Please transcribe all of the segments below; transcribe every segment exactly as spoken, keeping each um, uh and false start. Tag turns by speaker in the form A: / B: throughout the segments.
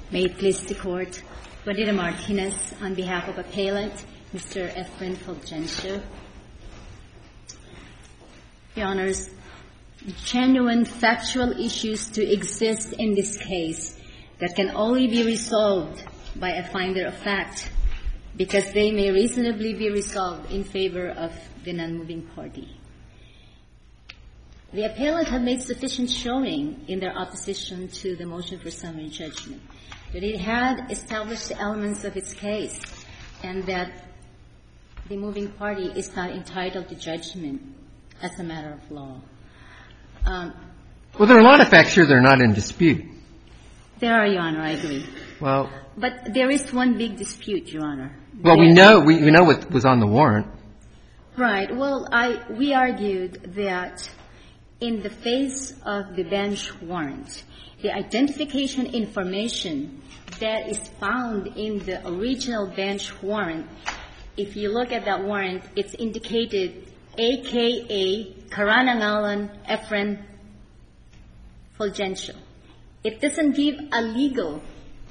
A: May it please the Court, Juanita Martinez, on behalf of appellant, Mister Efren Fulgencio. Your Honors, genuine factual issues to exist in this case that can only be resolved by a finder of fact because they may reasonably be resolved in favor of the non-moving party. The appellant had made sufficient showing in their opposition to the motion for summary judgment that it had established the elements of its case and that the moving party is not entitled to judgment as a matter of law. Um,
B: well, there are a lot of facts here that are not in dispute.
A: There are, Your Honor, I agree.
B: Well,
A: but there is one big dispute, Your Honor.
B: Well, there, we know we, we know what was on the warrant.
A: Right. Well, I we argued that in the face of the bench warrant, the identification information that is found in the original bench warrant, if you look at that warrant, it's indicated A K A Karanangalan Efren Fulgencio. It doesn't give a legal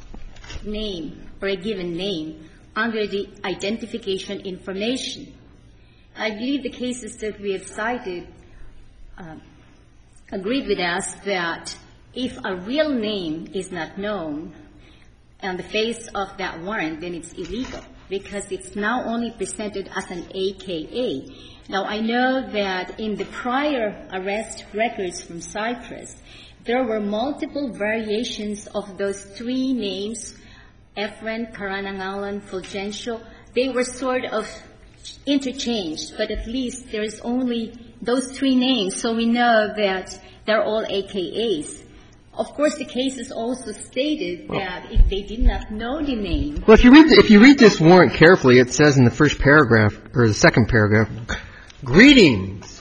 A: name or a given name under the identification information. I believe the cases that we have cited uh, agreed with us that if a real name is not known on the face of that warrant, then it's illegal because it's now only presented as an A K A. Now, I know that in the prior arrest records from Cyprus, there were multiple variations of those three names, Efren, Karanangalan, Fulgencio. They were sort of interchanged, but at least there is only those three names, so we know that they're all A K As. Of course, the cases also stated that if they did not know the name.
B: Well, if you read if you read this warrant carefully, it says in the first paragraph or the second paragraph, "Greetings.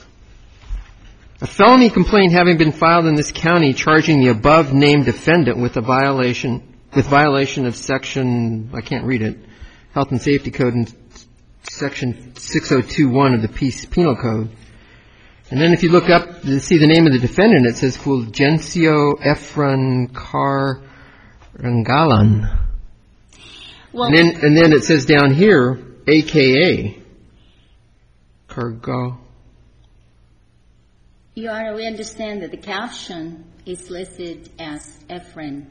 B: A felony complaint having been filed in this county charging the above named defendant with a violation with violation of section I can't read it, Health and Safety Code and section six oh two one of the Penal Code." And then if you look up to see the name of the defendant, it says Fulgencio Efren Karangalan. Well, and then, and then it says down here, A K A Cargo.
A: Your Honor, we understand that the caption is listed as Efren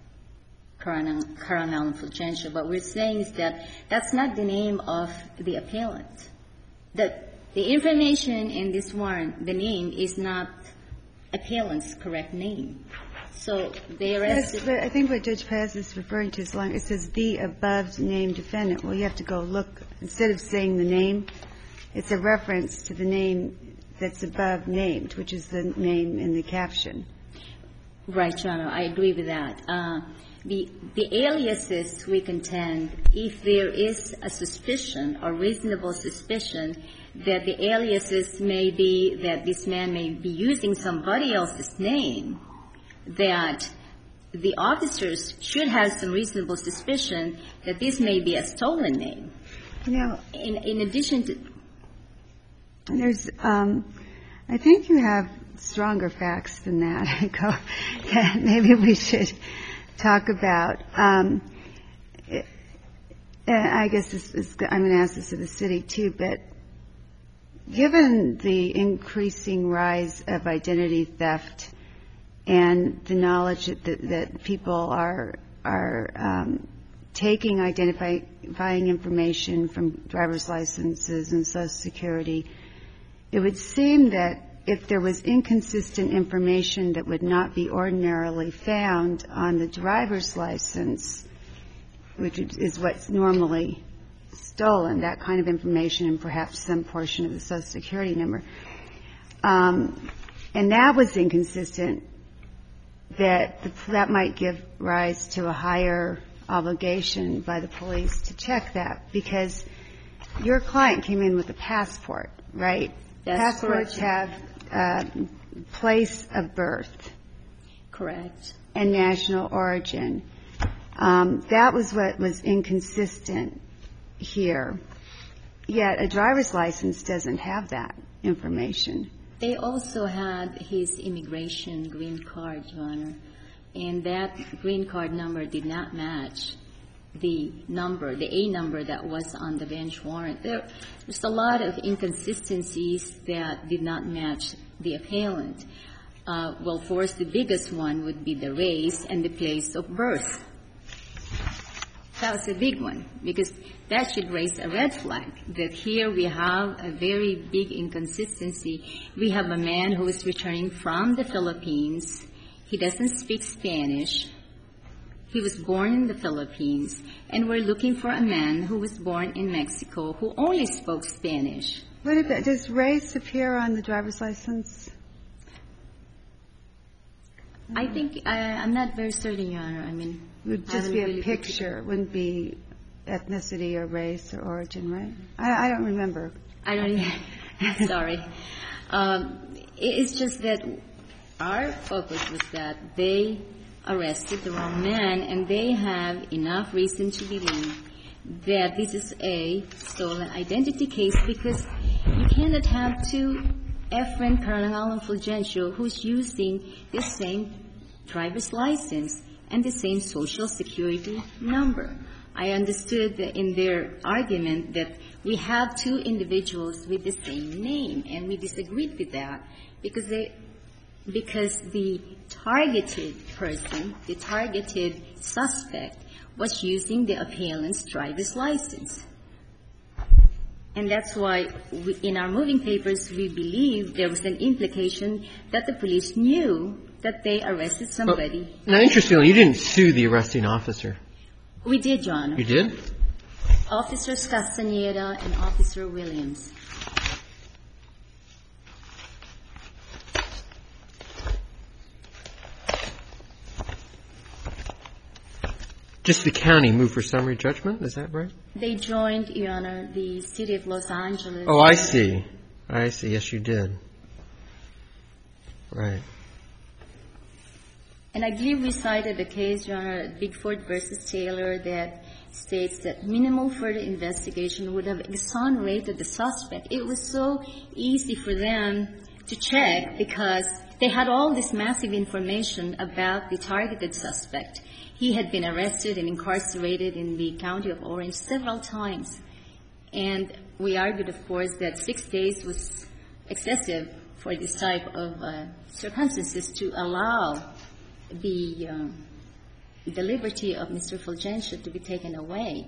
A: Karangalan Fulgencio, but we're saying is that that's not the name of the appellant. That the information in this warrant, the name is not appellant's correct name. So they arrested.
C: Yes, but I think what Judge Paz is referring to is long. It says the above named defendant. Well, you have to go look instead of saying the name. It's a reference to the name that's above named, which is the name in the caption.
A: Right, Your Honor. I agree with that. Uh, the the aliases we contend, if there is a suspicion or reasonable suspicion that the aliases may be that this man may be using somebody else's name, that the officers should have some reasonable suspicion that this may be a stolen name.
C: Now,
A: in, in addition to,
C: there's, um, I think you have stronger facts than that. that maybe we should talk about. Um, it, I guess this is, I'm going to ask this of the city too, but given the increasing rise of identity theft and the knowledge that, that people are are um, taking identifying information from driver's licenses and Social Security, it would seem that if there was inconsistent information that would not be ordinarily found on the driver's license, which is what's normally stolen, that kind of information, and perhaps some portion of the Social Security number, um, and that was inconsistent, that the, that might give rise to a higher obligation by the police to check that, because your client came in with a passport, right?
A: That's
C: Passports
A: correct.
C: have uh, place of birth.
A: Correct.
C: And national origin. Um, that was what was inconsistent here. Yet a driver's license doesn't have that information.
A: They also had his immigration green card, Your Honor. and that green card number did not match the number, the A number that was on the bench warrant. There was a lot of inconsistencies that did not match the appellant. Uh, well, of course, the biggest one would be the race and the place of birth. That was a big one, because that should raise a red flag, that here we have a very big inconsistency. We have a man who is returning from the Philippines. He doesn't speak Spanish. He was born in the Philippines, and we're looking for a man who was born in Mexico who only spoke Spanish.
C: What about, does race appear on the driver's license?
A: I think, I, I'm not very certain, Your Honor. I mean,
C: it would just be a picture. It wouldn't be ethnicity or race or origin, right? I, I don't remember.
A: I don't even, sorry. Um, it's just that our focus was that they arrested the wrong man, and they have enough reason to believe that this is a stolen identity case, because you cannot have two Efren Carangalan Fulgencio who's using the same driver's license and the same social security number. I understood that in their argument that we have two individuals with the same name, and we disagreed with that because they, because the targeted person, the targeted suspect, was using the appellant's driver's license. And that's why we, in our moving papers, we believe there was an implication that the police knew that they arrested somebody.
B: Well, now, interestingly, you didn't sue the arresting officer.
A: We did, Your Honor.
B: You did?
A: Officers Castaneda and Officer Williams.
B: Just the county moved for summary judgment? Is that right?
A: They joined, Your Honor, the city of Los Angeles.
B: Oh, I see. I see. Yes, you did. Right.
A: And I believe we cited a case, Your Honor, Bigford versus Taylor, that states that minimal further investigation would have exonerated the suspect. It was so easy for them to check because they had all this massive information about the targeted suspect. He had been arrested and incarcerated in the county of Orange several times. And we argued, of course, that six days was excessive for this type of uh, circumstances to allow the um, the liberty of Mister Fulgencio to be taken away.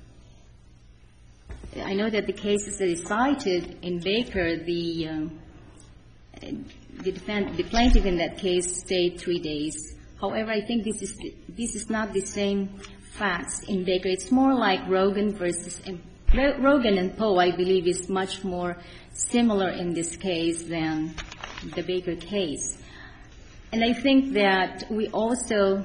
A: I know that the cases that is cited in Baker, the um, the, defend, the plaintiff in that case stayed three days. However, I think this is this is not the same facts in Baker. It's more like Rogan versus and Rogan and Poe, I believe, is much more similar in this case than the Baker case. And I think that we also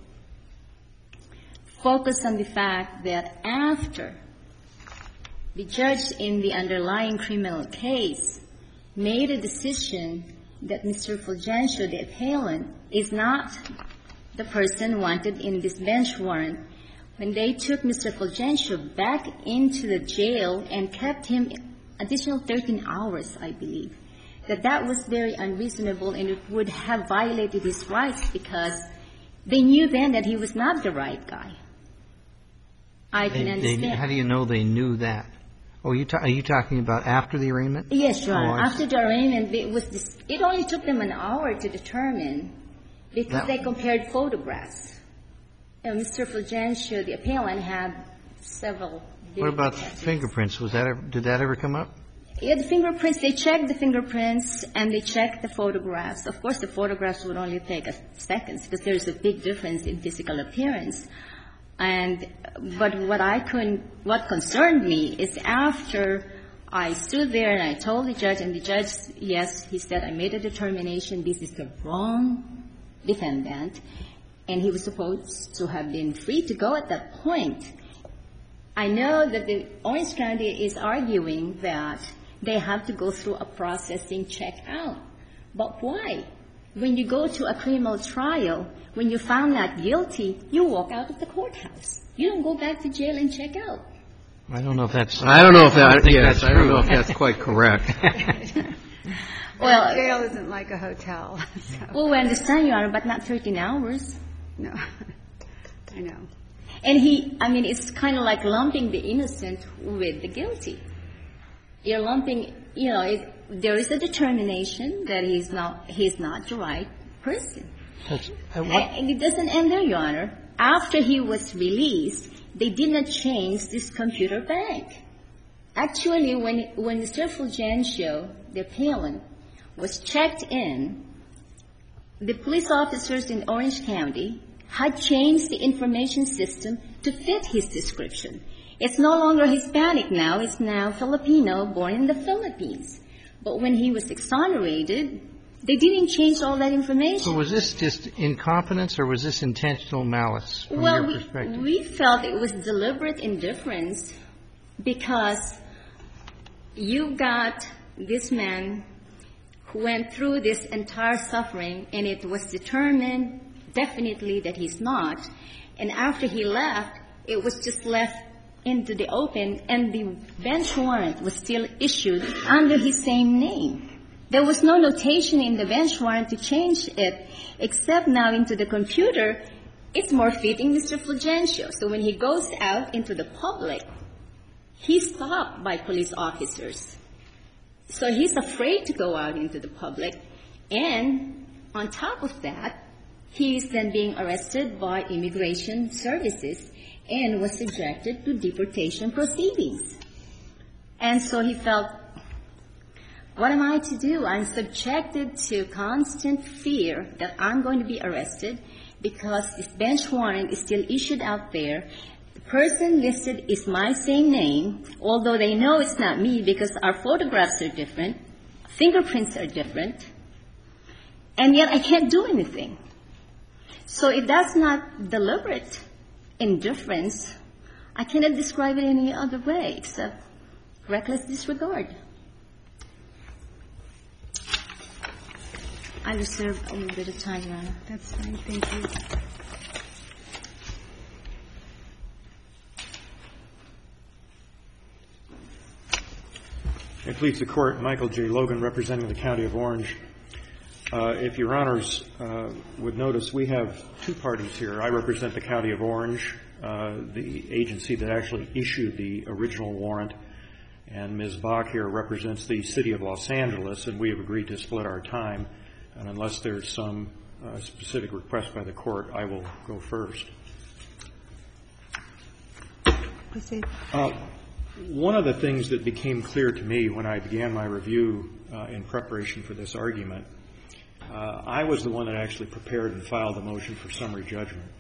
A: focus on the fact that after the judge in the underlying criminal case made a decision that Mister Fulgencio, the appellant, is not the person wanted in this bench warrant, when they took Mister Fulgencio back into the jail and kept him additional thirteen hours, I believe, that that was very unreasonable and it would have violated his rights because they knew then that he was not the right guy. I can
D: they,
A: understand.
D: They, how do you know they knew that? Oh, you ta- are you talking about after the arraignment?
A: Yes, Your Honor.
D: Oh,
A: after the arraignment, it was this, it only took them an hour to determine because
D: that,
A: they compared photographs. And Mister Fulgencio, the appellant, had several.
D: What about fingerprints? Was that ever, did that ever come up?
A: Yeah, the fingerprints, they checked the fingerprints and they checked the photographs. Of course, the photographs would only take a seconds because there's a big difference in physical appearance. And, but what I couldn't, what concerned me is after I stood there and I told the judge, and the judge, yes, he said, I made a determination, this is the wrong defendant, and he was supposed to have been free to go at that point. I know that the Orange County is arguing that they have to go through a processing check-out. But why? When you go to a criminal trial, when you're found not guilty, you walk out of the courthouse. You don't go back to jail and check out.
D: I don't know if that's.
B: I don't know if that.
D: I think
B: yes,
D: that's
B: I don't
D: true.
B: know if that's quite correct.
C: Well, jail isn't like a hotel. So.
A: Well, we understand, Your Honor, but not thirteen hours.
C: No. I know.
A: And he, I mean, it's kind of like lumping the innocent with the guilty. You're lumping, you know, it, there is a determination that he's not, he's not the right person.
D: That's, uh, what,
A: and it doesn't end there, Your Honor. After he was released, they did not change this computer bank. Actually, when, when Mister Fulgencio, the appellant, was checked in, the police officers in Orange County had changed the information system to fit his description. It's no longer Hispanic now. It's now Filipino, born in the Philippines. But when he was exonerated, they didn't change all that information.
D: So was this just incompetence or was this intentional malice from
A: well,
D: your
A: we,
D: perspective?
A: we felt it was deliberate indifference because you got this man who went through this entire suffering, and it was determined definitely that he's not. And after he left, it was just left into the open, and the bench warrant was still issued under his same name. There was no notation in the bench warrant to change it, except now into the computer, it's more fitting Mister Fulgencio. So when he goes out into the public, he's stopped by police officers. So he's afraid to go out into the public. And on top of that, he's then being arrested by Immigration Services and was subjected to deportation proceedings. And so he felt, what am I to do? I'm subjected to constant fear that I'm going to be arrested because this bench warrant is still issued out there. The person listed is my same name, although they know it's not me because our photographs are different, fingerprints are different, and yet I can't do anything. So if that's not deliberate indifference, I cannot describe it any other way except reckless disregard. I reserve a little bit of time, Your Honor.
C: That's fine. Thank you.
E: May it please the Court, Michael J. Logan, representing the County of Orange. Uh, if Your Honors uh, would notice, we have two parties here. I represent the County of Orange, uh, the agency that actually issued the original warrant, and Miz Bach here represents the City of Los Angeles, and we have agreed to split our time. And unless there's some uh, specific request by the Court, I will go first.
C: Proceed.
E: Uh, one of the things that became clear to me when I began my review uh, in preparation for this argument, uh, I was the one that actually prepared and filed the motion for summary judgment.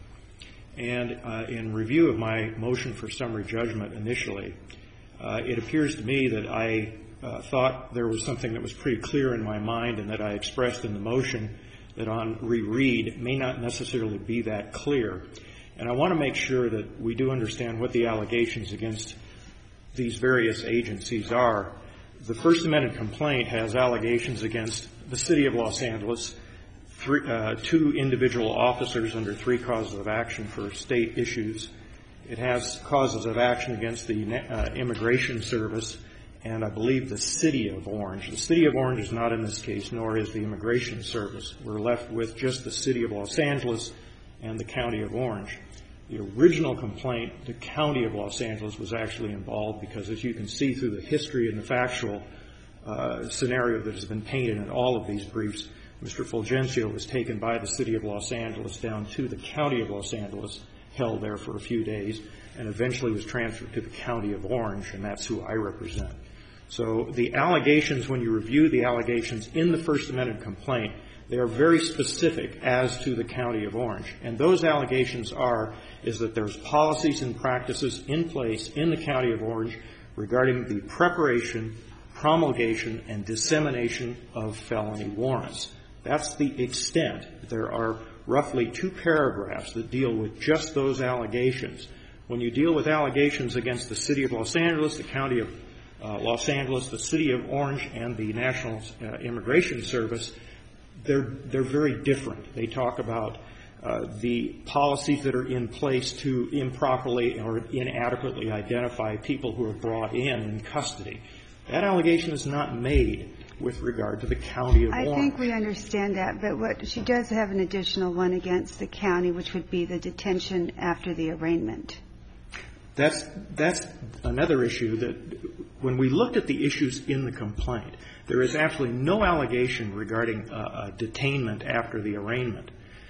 E: And uh, in review of my motion for summary judgment initially, uh, it appears to me that I Uh, thought there was something that was pretty clear in my mind and that I expressed in the motion that on reread may not necessarily be that clear. And I want to make sure that we do understand what the allegations against these various agencies are. The First Amendment complaint has allegations against the City of Los Angeles, three, uh, two individual officers under three causes of action for state issues. It has causes of action against the uh, Immigration Service, and I believe the City of Orange. The City of Orange is not in this case, nor is the Immigration Service. We're left with just the City of Los Angeles and the County of Orange. The original complaint, the County of Los Angeles was actually involved because, as you can see through the history and the factual uh, scenario that has been painted in all of these briefs, Mister Fulgencio was taken by the City of Los Angeles down to the County of Los Angeles, held there for a few days, and eventually was transferred to the County of Orange, and that's who I represent. So the allegations, when you review the allegations in the First Amendment complaint, they are very specific as to the County of Orange. And those allegations are, is that there's policies and practices in place in the County of Orange regarding the preparation, promulgation, and dissemination of felony warrants. That's the extent. There are roughly two paragraphs that deal with just those allegations. When you deal with allegations against the City of Los Angeles, the County of Uh, Los Angeles, the City of Orange, and the National uh, Immigration Service, they're they're very different. They talk about uh, the policies that are in place to improperly or inadequately identify people who are brought in in custody. That allegation is not made with regard to the County of
C: I
E: Orange.
C: think we understand that, but what she does have an additional one against the county, which would be the detention after the arraignment.
E: That's that's another issue that when we looked at the issues in the complaint, there is absolutely no allegation regarding uh, uh, detainment after the arraignment.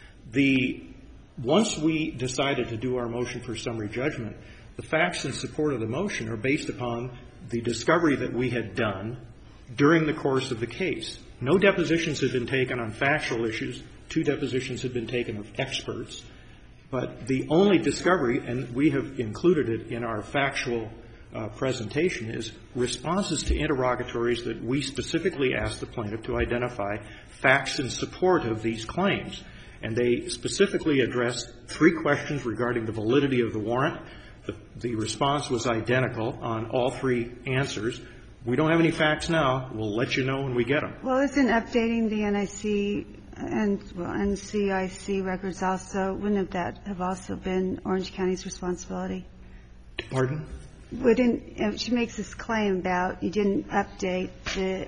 E: The once we decided to do our motion for summary judgment, the facts in support of the motion are based upon the discovery that we had done during the course of the case. No depositions had been taken on factual issues. Two depositions had been taken of experts. But the only discovery, and we have included it in our factual uh, presentation, is responses to interrogatories that we specifically asked the plaintiff to identify facts in support of these claims. And they specifically addressed three questions regarding the validity of the warrant. The, the response was identical on all three answers. We don't have any facts now. We'll let you know when we get them.
C: Well, isn't updating the N I C and well, N C I C records also, wouldn't that have also been Orange County's responsibility?
E: Pardon?
C: Wouldn't, she makes this claim about you didn't update the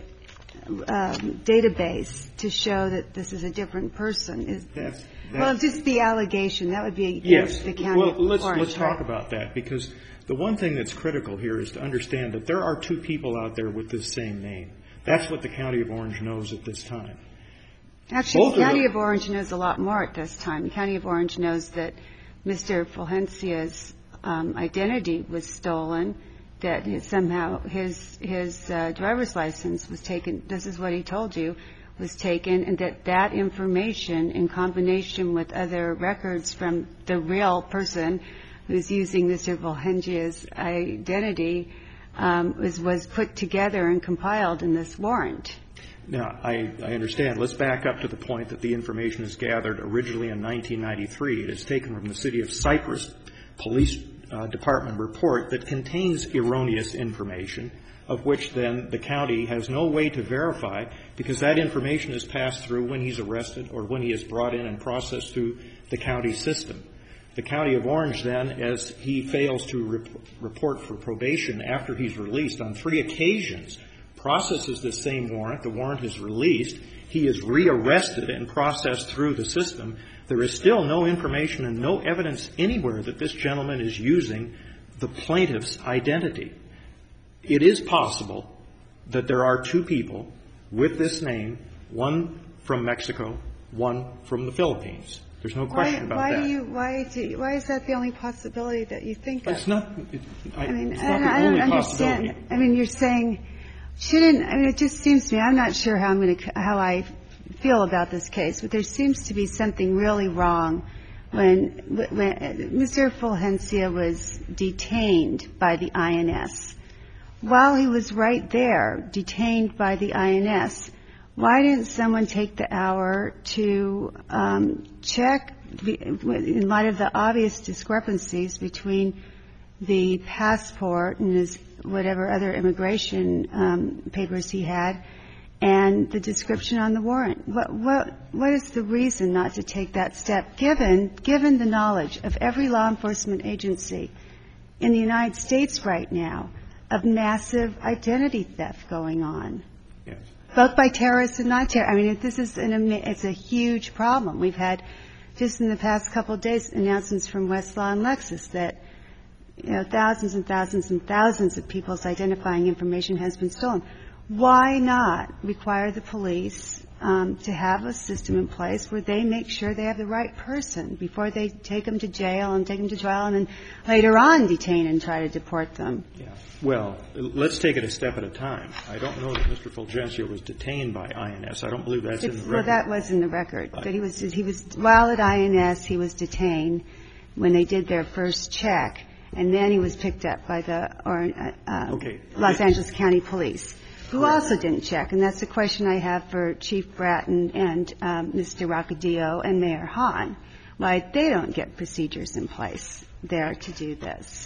C: um, database to show that this is a different person. Is,
E: that's, that's,
C: well, just the allegation, that would be
E: yes.
C: the county
E: well,
C: of
E: let's,
C: Orange.
E: let's talk
C: right?
E: about that, because the one thing that's critical here is to understand that there are two people out there with this same name. That's what the County of Orange knows at this time.
C: Actually,
E: Both
C: the County
E: of,
C: of Orange knows a lot more at this time. The County of Orange knows that Mister Fulgencia's um, identity was stolen, that his, somehow his his uh, driver's license was taken. This is what he told you was taken, and that that information, in combination with other records from the real person who's using Mister Fulgencia's identity, um, was was put together and compiled in this warrant.
E: Now, I, I understand. Let's back up to the point that the information is gathered originally in nineteen ninety-three. It is taken from the City of Cypress Police uh, Department report that contains erroneous information, of which then the county has no way to verify, because that information is passed through when he's arrested or when he is brought in and processed through the county system. The County of Orange then, as he fails to rep- report for probation after he's released on three occasions, processes this same warrant. The warrant is released. He is rearrested and processed through the system. There is still no information and no evidence anywhere that this gentleman is using the plaintiff's identity. It is possible that there are two people with this name, one from Mexico, one from the Philippines. There's no question
C: why,
E: about
C: why
E: that.
C: Do you, why, do you, why is that the only possibility that you think of?
E: It's not, it, I,
C: I mean,
E: it's not
C: I,
E: the
C: I don't
E: only
C: understand.
E: possibility.
C: I mean, you're saying shouldn't, I mean, it just seems to me, I'm not sure how I'm going to, how I feel about this case, but there seems to be something really wrong when, when Mister Fulgencia was detained by the I N S. While he was right there, detained by the I N S, why didn't someone take the hour to um, check, the, in light of the obvious discrepancies between the passport and his whatever other immigration um, papers he had, and the description on the warrant? What what what is the reason not to take that step, given given the knowledge of every law enforcement agency in the United States right now of massive identity theft going on,
E: Yes.
C: both by terrorists and non-terrorists? I mean, this is an it's a huge problem. We've had just in the past couple of days announcements from Westlaw and Lexis that, you know, thousands and thousands and thousands of people's identifying information has been stolen. Why not require the police um, to have a system in place where they make sure they have the right person before they take them to jail and take them to trial and then later on detain and try to deport them?
E: Yeah. Well, let's take it a step at a time. I don't know that Mister Fulgencia was detained by I N S. I don't believe that's
C: It's,
E: in the record.
C: well, that was in the record. But he was, he was, while at I N S, he was detained when they did their first check, and then he was picked up by the or, uh,
E: okay.
C: Los Angeles County Police, who Correct. Also didn't check. And that's the question I have for Chief Bratton and um, Mister Roccadillo and Mayor Hahn, why they don't get procedures in place there to do this.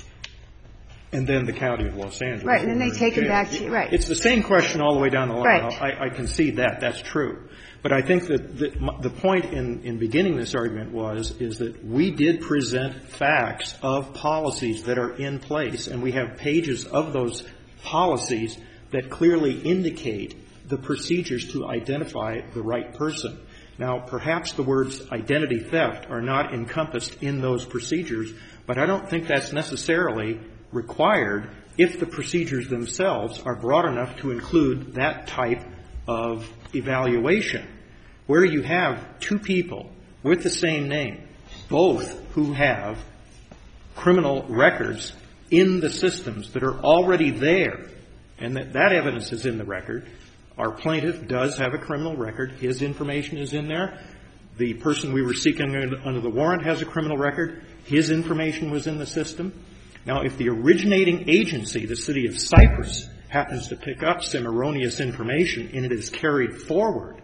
E: And then the County of Los Angeles.
C: Right, and then they take him back to, right.
E: It's the same question all the way down the line.
C: Right.
E: I, I concede that. That's true. But I think that the, the point in, in beginning this argument was, is that we did present facts of policies that are in place, and we have pages of those policies that clearly indicate the procedures to identify the right person. Now, perhaps the words identity theft are not encompassed in those procedures, but I don't think that's necessarily required if the procedures themselves are broad enough to include that type of evaluation, where you have two people with the same name, both who have criminal records in the systems that are already there, and that, that evidence is in the record. Our plaintiff does have a criminal record. His information is in there. The person we were seeking under the warrant has a criminal record. His information was in the system. Now, if the originating agency, the city of Cypress, happens to pick up some erroneous information and it is carried forward,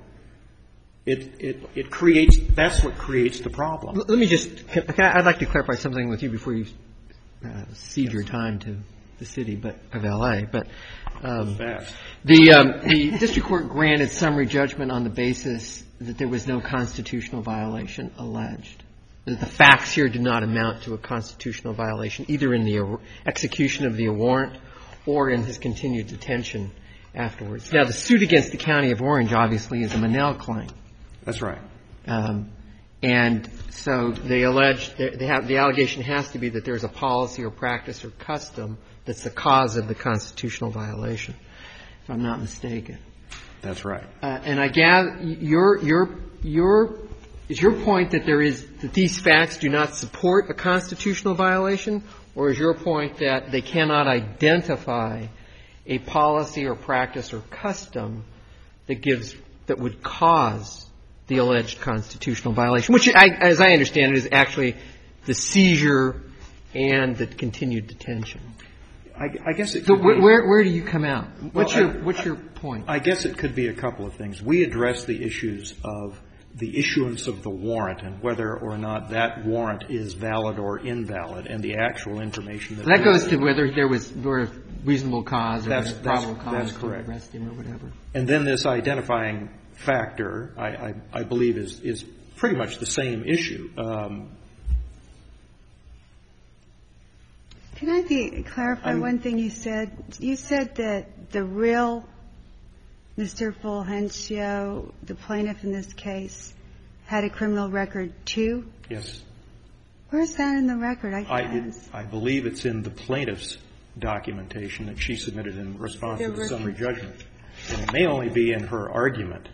E: it, it, it creates, that's what creates the problem.
B: Let me just, I'd like to clarify something with you before you uh, cede your time to the city but, of L A, but um, the, um, the district court granted summary judgment on the basis that there was no constitutional violation alleged. That the facts here did not amount to a constitutional violation, either in the execution of the warrant or in his continued detention afterwards. Now, the suit against the County of Orange, obviously, is a Monell claim.
E: That's right.
B: Um, and so they allege, they have, the allegation has to be that there's a policy or practice or custom that's the cause of the constitutional violation, if I'm not mistaken.
E: That's right.
B: Uh, and I gather your, your, your, is your point that there is, that these facts do not support a constitutional violation, or is your point that they cannot identify a policy or practice or custom that gives, that would cause the alleged constitutional violation, which, I, as I understand it, is actually the seizure and the continued detention?
E: I, I guess it
B: so
E: could
B: where,
E: be,
B: where, where do you come out? What's
E: well,
B: your,
E: I,
B: what's your point?
E: I guess it could be a couple of things. We address the issues of the issuance of the warrant and whether or not that warrant is valid or invalid, and the actual information that
B: that goes to whether there was were reasonable cause or
E: that's,
B: probable
E: that's,
B: cause
E: that's correct.
B: to arrest him or whatever.
E: And then this identifying factor, I, I, I believe, is is pretty much the same issue. Um,
C: Can I be, clarify I'm, one thing you said? You said that the real Mister Fulgencio, the plaintiff in this case, had a criminal record too?
E: Yes.
C: Where's that in the record? I,
E: I, it, I believe it's in the plaintiff's documentation that she submitted in response to the summary judgment. And it may only be in her argument.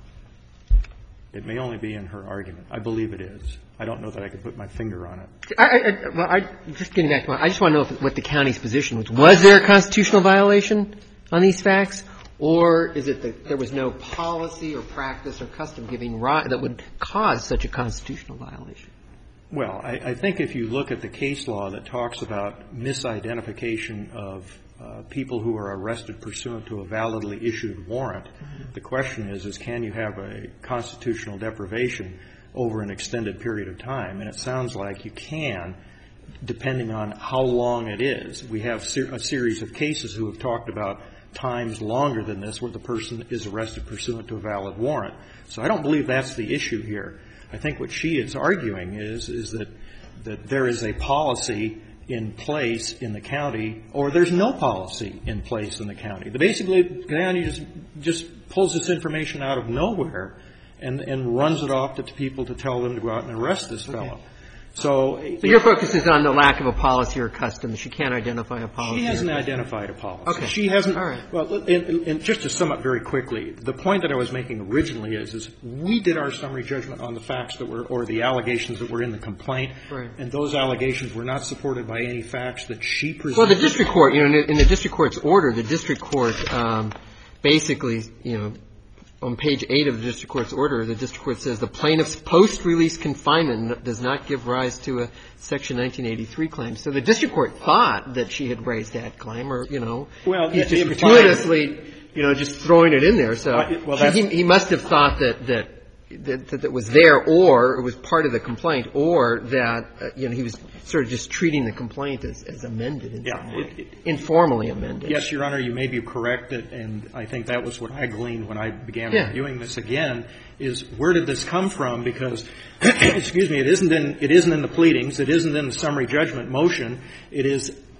E: It may only be in her argument. I believe it is. I don't know that I could put my finger on it.
B: I, I, well, I, just getting back to my, I just want to know if, what the county's position was. Was there a constitutional violation on these facts? Or is it that there was no policy or practice or custom giving rise that would cause such a constitutional violation?
E: Well, I, I think if you look at the case law that talks about misidentification of uh, people who are arrested pursuant to a validly issued warrant, mm-hmm. the question is, is can you have a constitutional deprivation over an extended period of time? And it sounds like you can, depending on how long it is. We have ser- a series of cases who have talked about times longer than this where the person is arrested pursuant to a valid warrant. So I don't believe that's the issue here. I think what she is arguing is, is that, that there is a policy in place in the county, or there's no policy in place in the county. The basically, the county just, just pulls this information out of nowhere and, and runs it off to people to tell them to go out and arrest this fellow. Okay. So,
B: so your focus is on the lack of a policy or custom. She can't identify a policy.
E: She hasn't identified a policy.
B: Okay.
E: She hasn't.
B: All right.
E: Well, and, and just to sum up very quickly, the point that I was making originally is, is we did our summary judgment on the facts that were, or the allegations that were in the complaint.
B: Right. And
E: those allegations were not supported by any facts that she presented.
B: Well, the district court, you know, in the district court's order, the district court um, basically, you know, on page eight of the district court's order, the district court says the plaintiff's post-release confinement does not give rise to a Section nineteen eighty-three claim. So the district court thought that she had raised that claim, or, you know,
E: well,
B: he's just gratuitously, you know, just throwing it in there. So
E: well,
B: he, he must have thought that, that, that, that it was there, or it was part of the complaint, or that, uh, you know, he was sort of just treating the complaint as, as amended in
E: yeah,
B: some way,
E: it, it,
B: informally amended.
E: Yes, Your Honor, you may be correct, and I think that was what I gleaned when I began
B: yeah.
E: reviewing this again, is where did this come from? Because, excuse me, it isn't in, it isn't in the pleadings, it isn't in the summary judgment motion, it is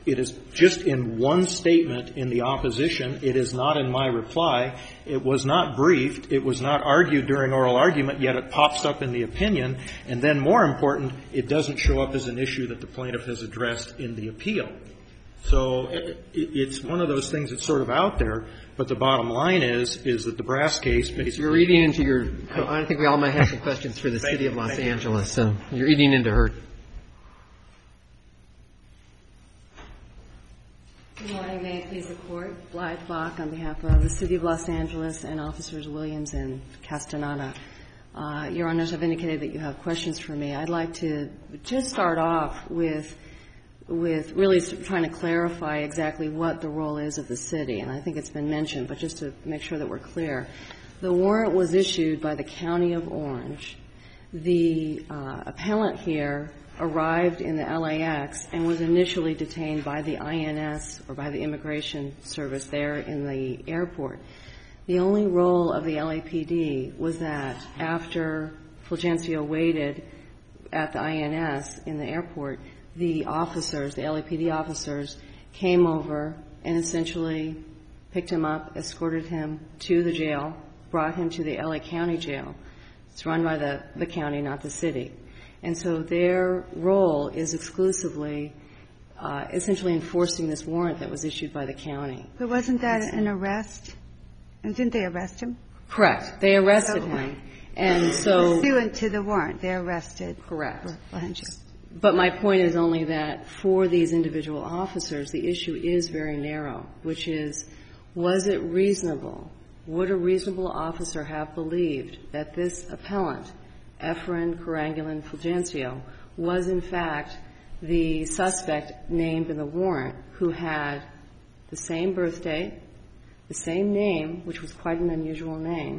E: It is just in one statement in the opposition. It is not in my reply. It was not briefed. It was not argued during oral argument, yet it pops up in the opinion. And then, more important, it doesn't show up as an issue that the plaintiff has addressed in the appeal. So it's one of those things that's sort of out there, but the bottom line is, is that the Brass case basically...
B: You're eating into your... I think we all might have some questions for the
E: Thank
B: City
E: you.
B: of Los
E: Thank you.
B: Angeles, so you're eating into her...
F: Good morning. May it please the Court. Blythe Bach on behalf of the City of Los Angeles and Officers Williams and Castaneda. Uh, Your Honors, I've indicated that you have questions for me. I'd like to just start off with with really trying to clarify exactly what the role is of the city. And I think it's been mentioned, but just to make sure that we're clear. The warrant was issued by the County of Orange. The uh, appellant here arrived in the L A X and was initially detained by the I N S or by the Immigration Service there in the airport. The only role of the L A P D was that after Fulgencio waited at the I N S in the airport, the officers, the L A P D officers, came over and essentially picked him up, escorted him to the jail, brought him to the L A County Jail. It's run by the, the county, not the city. And so their role is exclusively uh, essentially enforcing this warrant that was issued by the county.
C: But wasn't that an arrest? And didn't they arrest him?
F: Correct. They arrested
C: So-
F: him. And so...
C: Pursuant to the warrant, they arrested.
F: Correct.
C: Fulgencio.
F: But my point is only that for these individual officers, the issue is very narrow, which is, was it reasonable, would a reasonable officer have believed that this appellant, Efren Carangulan Fulgencio, was in fact the suspect named in the warrant who had the same birth date, the same name, which was quite an unusual name,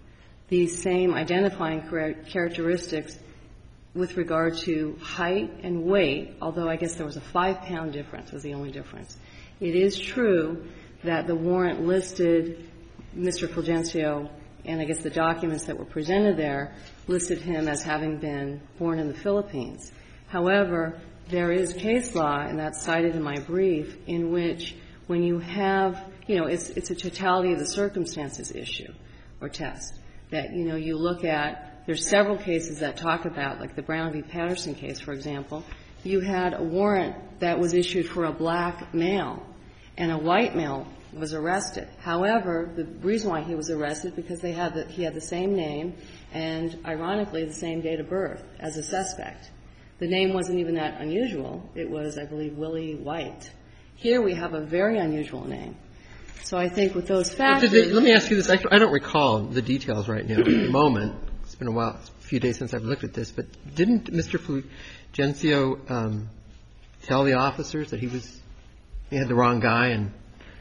F: the same identifying characteristics with regard to height and weight, although I guess there was a five-pound difference was the only difference. It is true that the warrant listed Mister Fulgencio, and I guess the documents that were presented there listed him as having been born in the Philippines. However, there is case law, and that's cited in my brief, in which when you have, you know, it's, it's a totality of the circumstances issue or test, that, you know, you look at, there's several cases that talk about, like the Brown v. Patterson case, for example. You had a warrant that was issued for a black male, and a white male was arrested. However, the reason why he was arrested, because they had the, he had the same name and, ironically, the same date of birth as a suspect. The name wasn't even that unusual. It was, I believe, Willie White. Here we have a very unusual name. So I think with those factors...
B: They, let me ask you this. I, I don't recall the details right now at the moment. It's been a while, it's a few days since I've looked at this. But didn't Mister Fulgencio um, tell the officers that he was he had the wrong guy and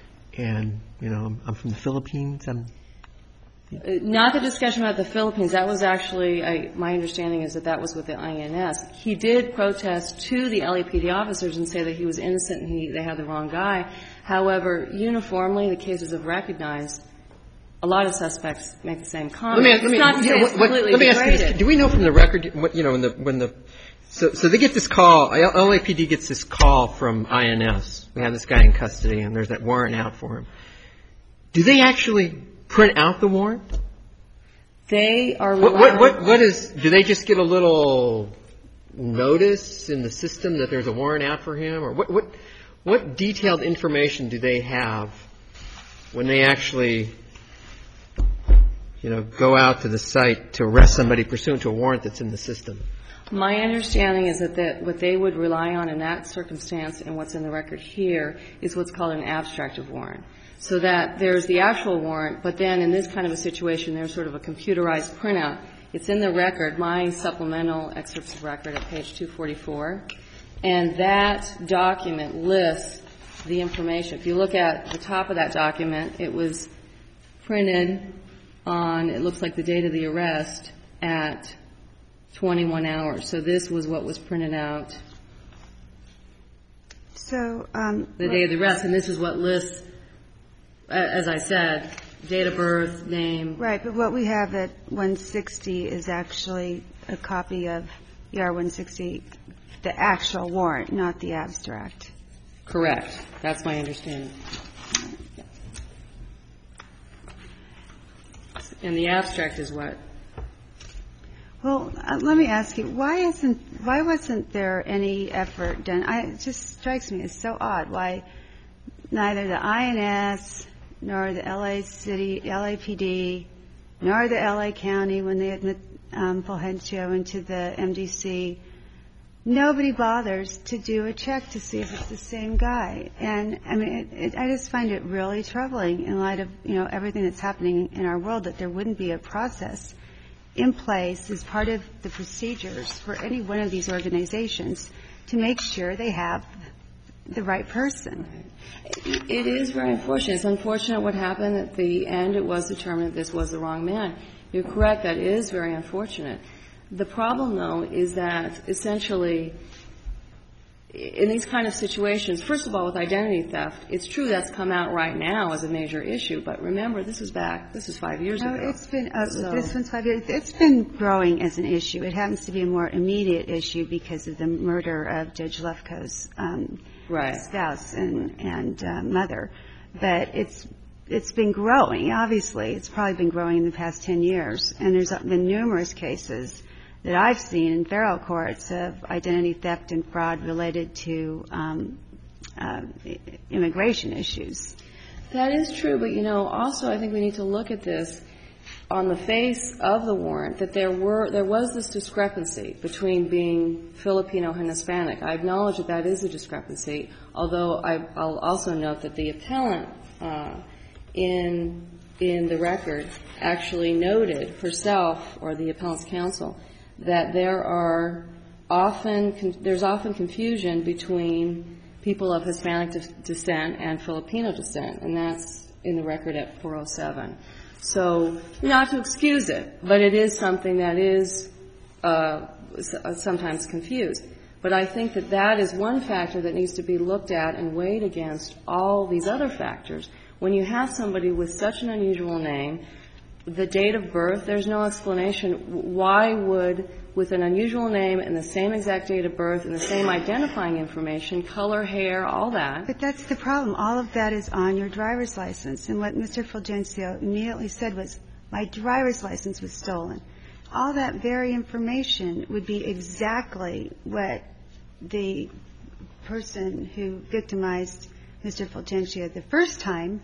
B: and you know I'm from the Philippines? I'm
F: Not the discussion about the Philippines. That was actually, I, my understanding is that that was with the I N S. He did protest to the L A P D officers and say that he was innocent and he, they had the wrong guy. However, uniformly, the cases have recognized a lot of suspects make the same comment.
B: Let me, let me,
F: not to say
B: yeah,
F: it's
B: what, what,
F: completely
B: let me ask you
F: degraded.
B: this. Do we know from the record, what, you know, when the, when the, so, so they get this call, L A P D gets this call from I N S. We have this guy in custody and there's that warrant out for him. Do they actually print out the warrant?
F: They are
B: What, what, what, what is, do they just get a little notice in the system that there's a warrant out for him? Or what, what, what detailed information do they have when they actually, you know, go out to the site to arrest somebody pursuant to a warrant that's in the system?
F: My understanding is that, that what they would rely on in that circumstance and what's in the record here is what's called an abstractive warrant. So that there's the actual warrant, but then in this kind of a situation, there's sort of a computerized printout. It's in the record, my supplemental excerpts of record at page two forty-four. And that document lists the information. If you look at the top of that document, it was printed on, it looks like the date of the arrest at twenty-one hours. So this was what was printed out
C: So, um,
F: the day of the arrest, and this is what lists, as I said, date of birth, name.
C: right, but what we have at one sixty is actually a copy of E R one sixty, the actual warrant, not the abstract.
F: Correct. That's my understanding. And the abstract is what?
C: Well, uh, let me ask you, why isn't, why wasn't there any effort done? I, it just strikes me as so odd why neither the I N S nor the L A City, L A P D, nor the L A County, when they admit um, Fulgencio into the M D C, nobody bothers to do a check to see if it's the same guy. And I mean, it, it, I just find it really troubling in light of, you know, everything that's happening in our world, that there wouldn't be a process in place as part of the procedures for any one of these organizations to make sure they have the right person.
F: It is very unfortunate. It's unfortunate what happened at the end. It was determined that this was the wrong man. You're correct. That is very unfortunate. The problem, though, is that essentially in these kind of situations, first of all, with identity theft, it's true that's come out right now as a major issue, but remember, this is back, this is five years
C: no,
F: ago.
C: It's been, uh,
F: so.
C: this one's five years. It's been growing as an issue. It happens to be a more immediate issue because of the murder of Judge Lefkoe's um,
F: right.
C: spouse and, and uh, mother. But it's it's been growing, obviously. It's probably been growing in the past ten years. And there's been numerous cases that I've seen in federal courts of identity theft and fraud related to um, uh, immigration issues.
F: That is true, but, you know, also I think we need to look at this on the face of the warrant, that there were there was this discrepancy between being Filipino and Hispanic. I acknowledge that that is a discrepancy, although I, I'll also note that the appellant uh, in in the record actually noted herself, or the appellant's counsel, that there are often there's often confusion between people of Hispanic de- descent and Filipino descent, and that's in the record at four oh seven. So, not to excuse it, but it is something that is uh, sometimes confused. But I think that that is one factor that needs to be looked at and weighed against all these other factors. When you have somebody with such an unusual name, the date of birth, there's no explanation. Why would, with an unusual name and the same exact date of birth and the same identifying information, color, hair, all that?
C: But that's the problem. All of that is on your driver's license. And what Mister Fulgencio immediately said was, my driver's license was stolen. All that very information would be exactly what the person who victimized Mister Fulgencio the first time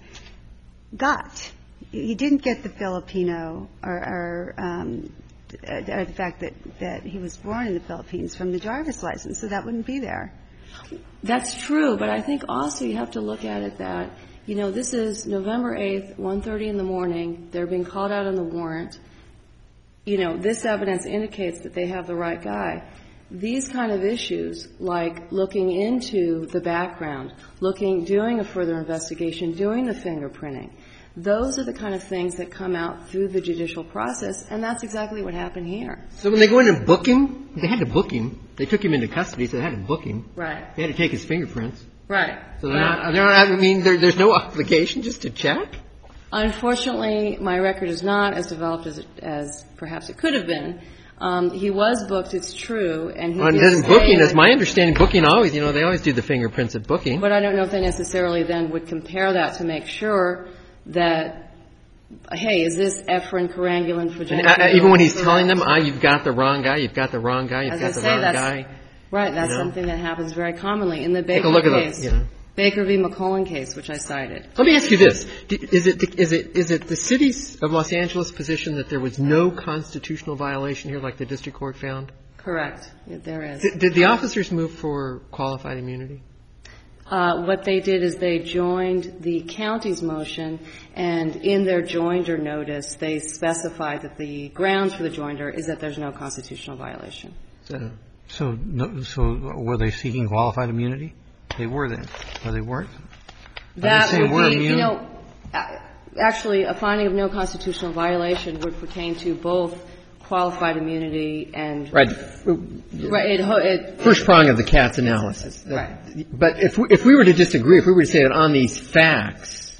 C: got. He didn't get the Filipino or, or, um, or the fact that, that he was born in the Philippines from the driver's license, so that wouldn't be there.
F: That's true, but I think also you have to look at it that, you know, this is November eighth, one thirty in the morning. They're being called out on the warrant. You know, this evidence indicates that they have the right guy. These kind of issues, like looking into the background, looking, doing a further investigation, doing the fingerprinting, those are the kind of things that come out through the judicial process, and that's exactly what happened here.
B: So when they go in and book him, they had to book him. They took him into custody, so they had to book him.
F: Right.
B: They had to take his fingerprints.
F: Right.
B: So they're not, they're not, I mean, there, there's no obligation just to check?
F: Unfortunately, my record is not as developed as, it, as perhaps it could have been. Um, he was booked, it's true, and he
B: well,
F: did
B: doesn't
F: say
B: booking, as my understanding, booking always, you know, they always do the fingerprints at booking.
F: But I don't know if they necessarily then would compare that to make sure that, hey, is this Efren Karangulan for
B: And, uh, even when he's telling them, ah, you've got the wrong guy, you've got the wrong guy, you've
F: As
B: got
F: I
B: the
F: say,
B: wrong
F: that's,
B: guy.
F: Right, that's
B: you know?
F: something that happens very commonly. In the
B: Take
F: Baker
B: a look
F: case,
B: at the, you know.
F: Baker v. McCullen case, which I cited.
B: Let me ask you this. Is it, is it, is it the city's of Los Angeles position that there was no constitutional violation here like the district court found?
F: Correct. There is.
B: Did, did the officers move for qualified immunity?
F: Uh, what they did is they joined the county's motion, and in their joinder notice, they specified that the grounds for the joinder is that there's no constitutional violation.
B: So,
D: So, no, so were they seeking qualified immunity? They were then, or they weren't?
F: That
D: saying
F: would
D: we're
F: be,
D: immune?
F: you know, actually, a finding of no constitutional violation would pertain to both qualified immunity and
B: right.
F: right. It, it,
B: First prong of the Katz analysis.
F: Right.
B: But if we, if we were to disagree, if we were to say that on these facts,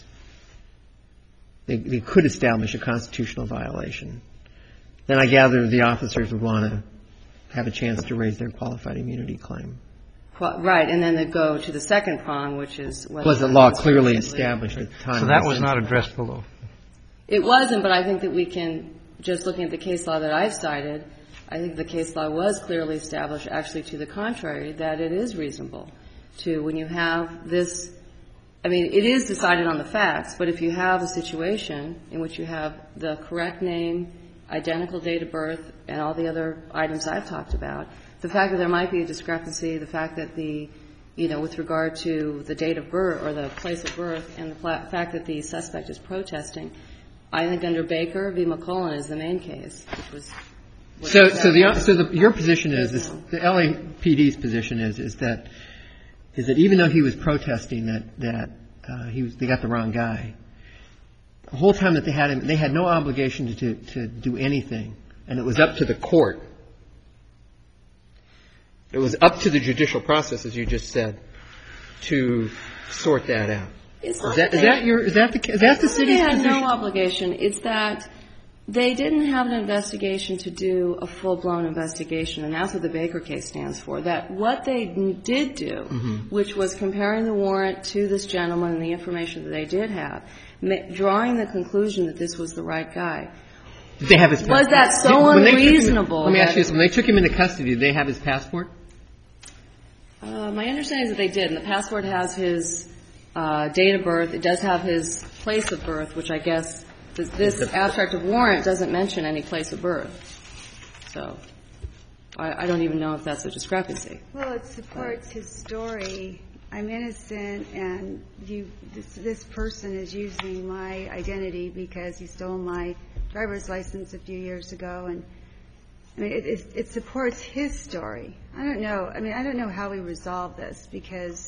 B: they, they could establish a constitutional violation, then I gather the officers would want to have a chance to raise their qualified immunity claim.
F: Right, and then they go to the second prong, which is whether
B: Was the law clearly established at the time?
D: So that was not addressed below.
F: It wasn't, but I think that we can, just looking at the case law that I've cited, I think the case law was clearly established, actually to the contrary, that it is reasonable to, when you have this, I mean, it is decided on the facts, but if you have a situation in which you have the correct name, identical date of birth, and all the other items I've talked about, the fact that there might be a discrepancy, the fact that the, you know, with regard to the date of birth or the place of birth, and the fact that the suspect is protesting, I think under Baker v. McCullen is the main case, which was.
B: So, so the so the, your position is, is the L A P D's position is is that is that even though he was protesting that that uh, he was they got the wrong guy, the whole time that they had him, they had no obligation to to, to do anything, and it was up to the court. It was up to the judicial process, as you just said, to sort that out. Is that, is that your is that the is that the city's
F: they had
B: position?
F: No obligation. It's that they didn't have an investigation to do a full-blown investigation, and that's what the Baker case stands for. That what they did do, mm-hmm. which was comparing the warrant to this gentleman and the information that they did have, drawing the conclusion that this was the right guy.
B: Did they have his passport?
F: Was that so
B: did,
F: unreasonable?
B: Him, let me ask you this: when they took him into custody, did they have his passport?
F: Uh, my understanding is that they did, and the passport has his uh, date of birth. It does have his place of birth, which I guess this, this abstract of warrant doesn't mention any place of birth. So I, I don't even know if that's a discrepancy.
C: Well, it supports his story. I'm innocent, and you, this, this person is using my identity because he stole my driver's license a few years ago, and I mean, it, it, it supports his story. I don't know. I mean, I don't know how we resolve this because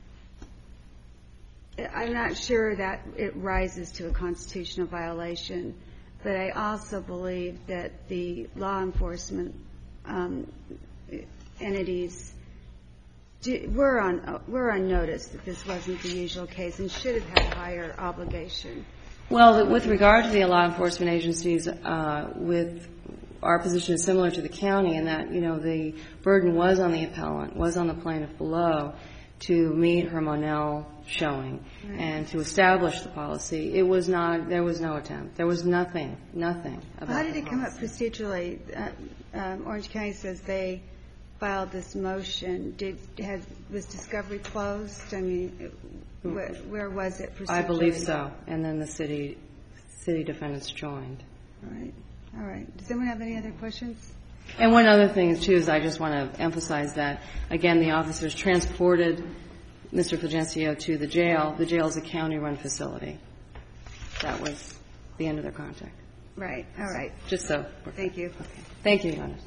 C: I'm not sure that it rises to a constitutional violation. But I also believe that the law enforcement um, entities do, were on were on notice that this wasn't the usual case and should have had a higher obligation.
F: Well, with regard to the law enforcement agencies, uh, with our position is similar to the county in that, you know, the burden was on the appellant, was on the plaintiff below to meet her Monell showing right. and to establish the policy. It was not, there was no attempt. There was nothing, nothing about
C: How did
F: the
C: it come
F: policy.
C: up procedurally? Uh, um, Orange County says they filed this motion. Did, had, was discovery closed? I mean, where, where was it procedurally?
F: I believe so. And then the city, city defendants joined.
C: All right. All right. Does anyone have any other questions?
F: And one other thing, too, is I just want to emphasize that, again, the officers transported Mister Fulgencio to the jail. The jail is a county-run facility. That was the end of their contact.
C: Right. All right.
F: Just so.
C: Thank you.
F: Okay. Thank you, Your Honor.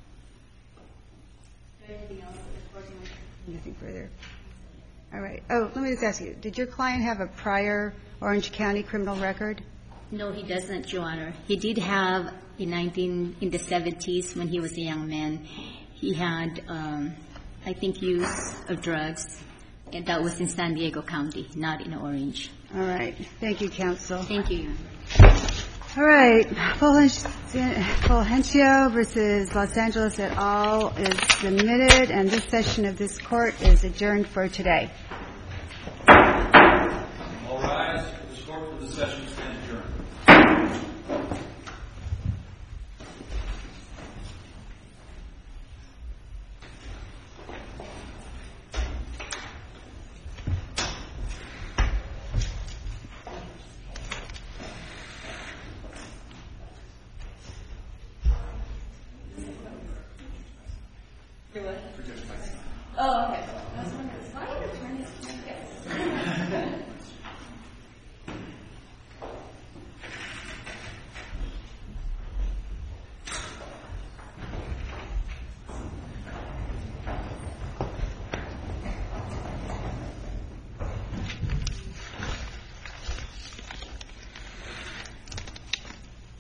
C: Anything else? Nothing further. All right. Oh, let me just ask you, did your client have a prior Orange County criminal record?
A: No, he doesn't, Your Honor. He did have in nineteen in the seventies when he was a young man. He had, um, I think, use of drugs, and that was in San Diego County, not in Orange.
C: All right. Thank you, counsel.
A: Thank you, Your Honor.
C: All right. Fulgencio versus Los Angeles et al. Is submitted, and this session of this court is adjourned for today.
G: All rise. This court for the session.